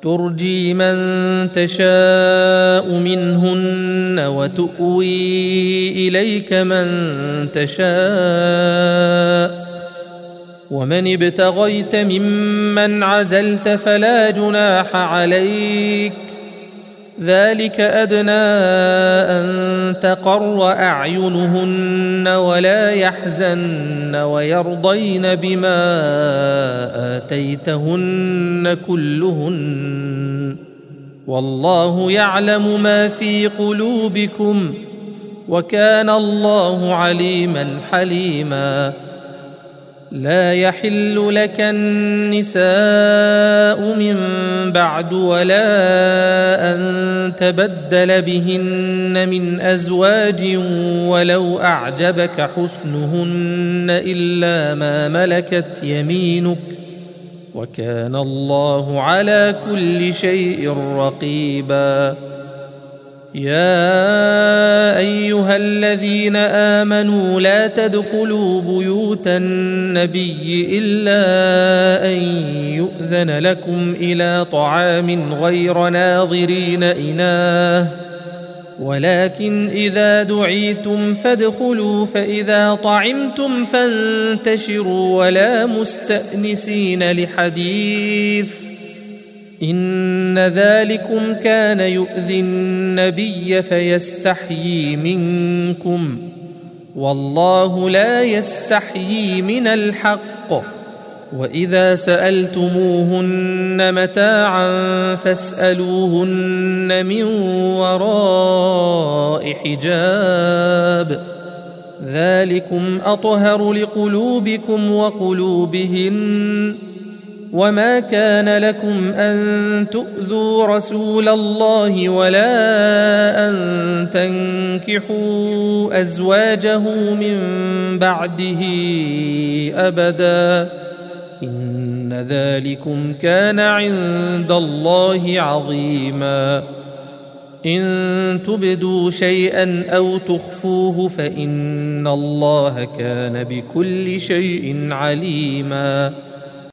ترجي من تشاء منهن وتؤوي إليك من تشاء، ومن ابتغيت ممن عزلت فلا جناح عليك، ذلك أدنى أن تقر أعينهن ولا يحزن ويرضين بما آتيتهن كلهن، والله يعلم ما في قلوبكم وكان الله عليما حليما. لا يحل لك النساء من بعد ولا أن تبدل بهن من أزواج ولو أعجبك حسنهن إلا ما ملكت يمينك، وكان الله على كل شيء رقيبا. يا أيها الذين آمنوا لا تدخلوا بيوت النبي إلا أن يؤذن لكم إلى طعام غير ناظرين إناه، ولكن إذا دعيتم فادخلوا، فإذا طعمتم فانتشروا ولا مستأنسين لحديث، إن ذلكم كان يؤذي النبي فيستحيي منكم، والله لا يستحيي من الحق. وإذا سألتموهن متاعا فاسألوهن من وراء حجاب، ذلكم أطهر لقلوبكم وقلوبهن. وما كان لكم أن تؤذوا رسول الله ولا أن تنكحوا أزواجه من بعده أبدا، إن ذلكم كان عند الله عظيما. إن تبدوا شيئا أو تخفوه فإن الله كان بكل شيء عليما.